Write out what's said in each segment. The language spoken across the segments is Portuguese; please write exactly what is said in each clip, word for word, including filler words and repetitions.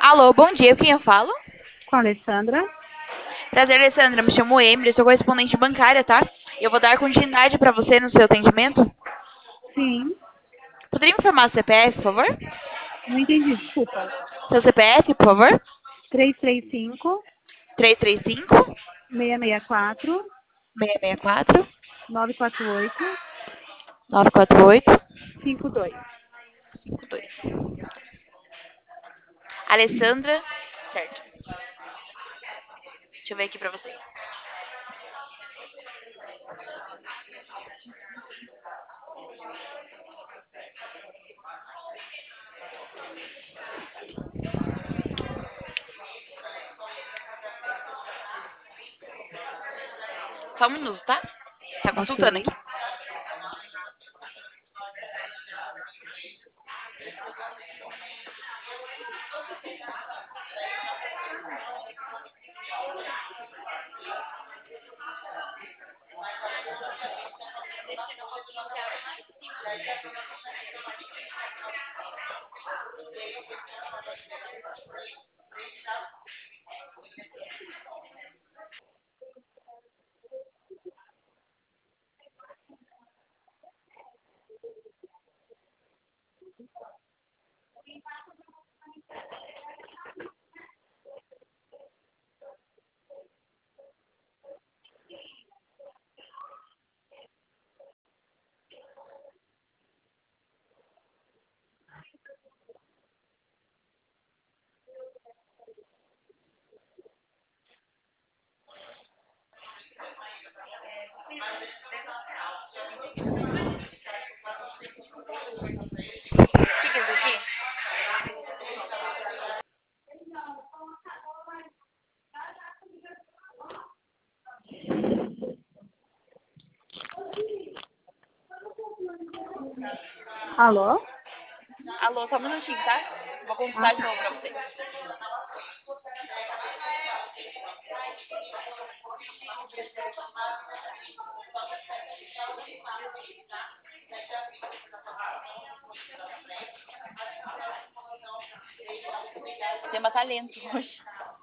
Alô, bom dia, quem eu falo? Com a Alessandra? Prazer, Alessandra, me chamo Emily, sou correspondente bancária, tá? Eu vou dar continuidade para você no seu atendimento. Sim. Poderia me informar o C P F, por favor? Não entendi, desculpa. Seu C P F, por favor? três três cinco, Três três cinco, seis seis quatro, seis seis quatro, nove quatro oito, nove quatro oito, cinco dois. cinco dois. Alessandra, certo. Deixa eu ver aqui pra você. Só um minuto, tá? Tá consultando Ok. aqui. O que que é isso aqui? Alô? Alô, só um minutinho, tá? Vou Ah, consultar de tá. novo pra você. O tema tá lento hoje.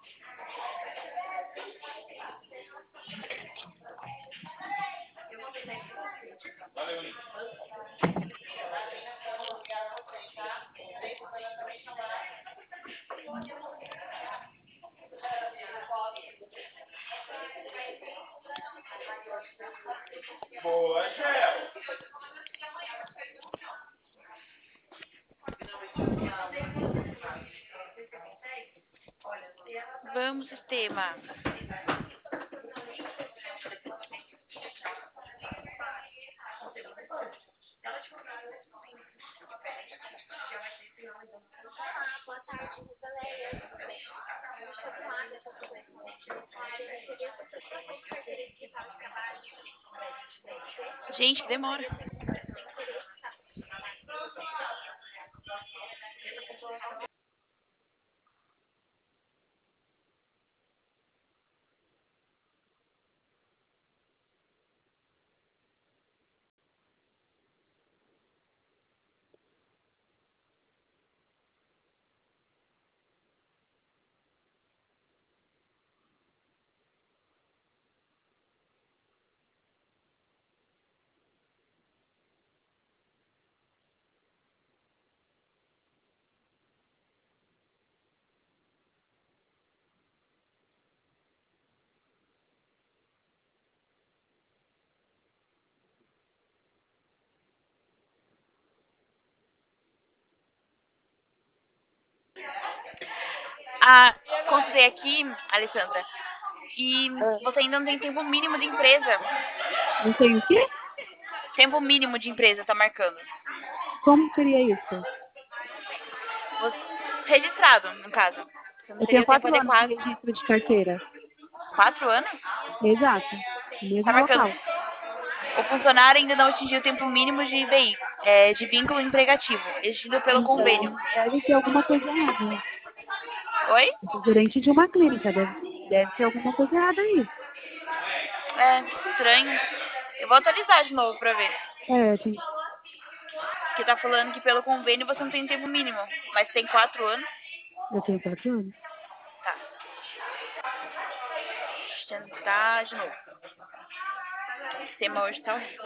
Vamos, sistema. Gente, que demora. Ah, consultei aqui, Alessandra, e Ah, você ainda não tem tempo mínimo de empresa. não tem o quê? Tempo mínimo de empresa tá marcando. Como seria isso? Você, registrado, no caso. Você não Eu seria tenho o tempo quatro anos de adequado. registro de carteira. Quatro anos? Exato. Tá Mesmo marcando. local. O funcionário ainda não atingiu o tempo mínimo de veículo, é, de vínculo empregativo, exigido pelo convênio. Então, deve ter alguma coisa errada. Oi? Eu sou gerente de uma clínica. Deve, deve ter alguma coisa errada aí. É, estranho. Eu vou atualizar de novo pra ver. É, tem... Porque tá falando que pelo convênio você não tem tempo mínimo. Mas tem quatro anos. Eu tenho quatro anos. Tá. Deixa eu tentar de novo. O sistema hoje tá horrível.